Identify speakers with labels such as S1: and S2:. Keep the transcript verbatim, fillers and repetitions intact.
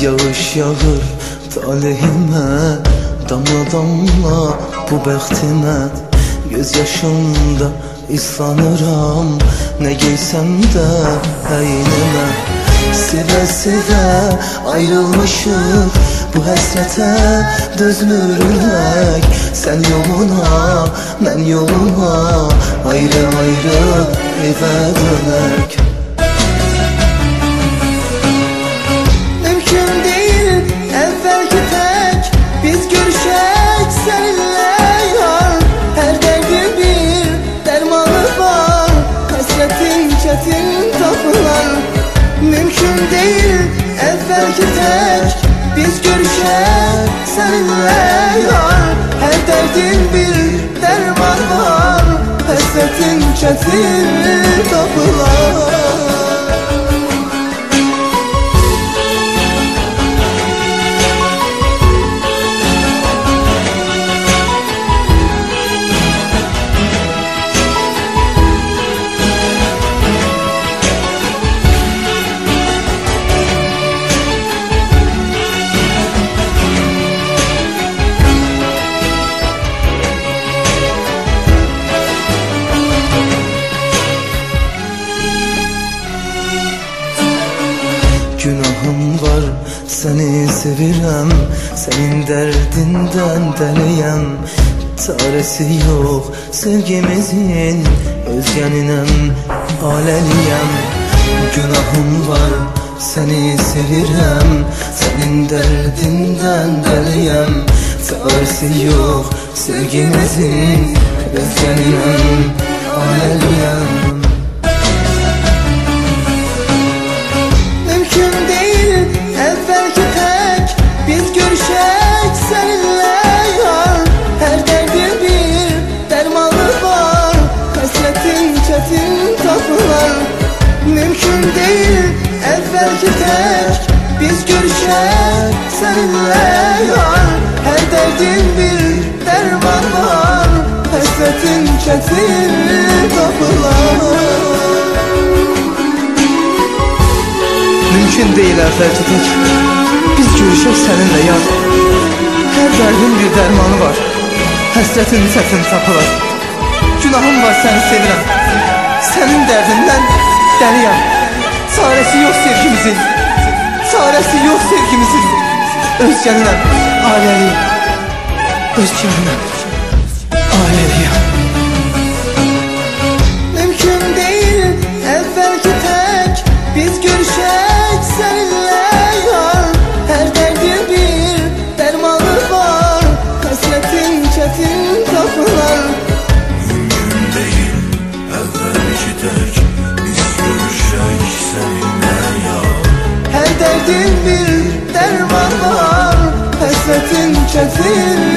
S1: Yağış yağır talihime, damla damla bu bəxtimə. Göz yaşımda islanıram, nə giysəm də əynimə. Sevə sevə ayrılmışıq, bu həsrətə dözmür ürək. Sən yoluna, mən yoluma, ayrı ayrı evə dönək.
S2: Mümkün deyil əvvəlki tək biz görüşək səninlə yar. Hər dərdin bir dərmanı var, həsrətin çətin tapılar. Mümkün deyil əvvəlki tək biz görüşək səninlə yar. Hər dərdin bir dərman var, həsrətin çətin tapılar.
S1: Günahım var, səni sevirəm, sənin dərdindən dəliyəm. Çarəsi yox sevgimizin, özgəninəm, aləliyəm. Günahım var, səni sevirəm, sənin dərdindən dəliyəm. Çarəsi yox sevgimizin, özgəninəm, aləliyəm.
S2: Mümkün deyil əvvəlki tək biz görüşək səninlə yar. Hər dərdin bir dərman var, həsrətin çətin tapılar.
S1: Mümkün deyil əvvəlki tək biz görüşək səninlə yar. Hər dərdin bir dərmanı var, həsrətin çətin tapılar. Günahım var, səni sevirəm, sənin dərdindən dəliyəm. Çarəsi yox sevgimizin, çarəsi yox sevgimizin. Özgəninəm, aləliyəm, özgəninəm, aləliyəm.
S2: Mümkün deyil əvvəlki tək biz görüşək səninlə yar. Hər dərdin bir dərmanı var, həsrətin çətin tapılar.
S3: Mümkün deyil əvvəlki tək
S2: Hər dərdin bir dərman var, həsrətin çətin